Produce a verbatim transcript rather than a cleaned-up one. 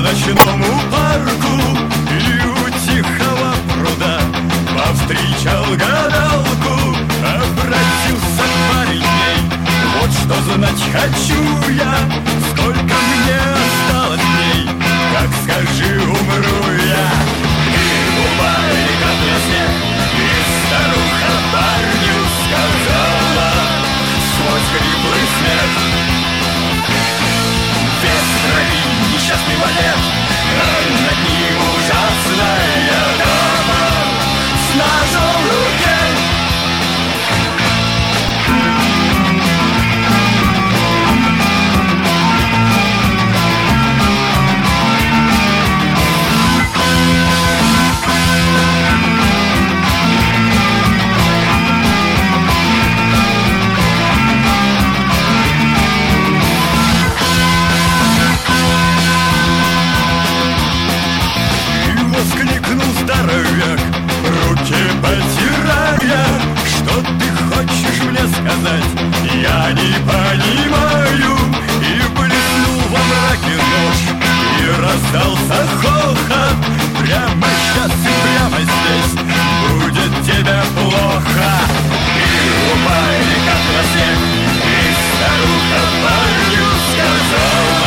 ночному парку и у тихого пруда повстречал гадалку, обратился парень к ней. Вот что знать хочу я, сколько мне осталось дней, как скажи, умру я. И упали, как на снег, и старуха парню сказала сквозь хриплый смех: без крови несчастный валет, а над ним ужасная дама с ножом в руке. Здоровяк, руки потирая: что ты хочешь мне сказать, я не понимаю. И блеснул во мраке нож, и раздался хохот: прямо сейчас и прямо здесь будет тебе плохо. И упали, как на снег, и старуха парню сказала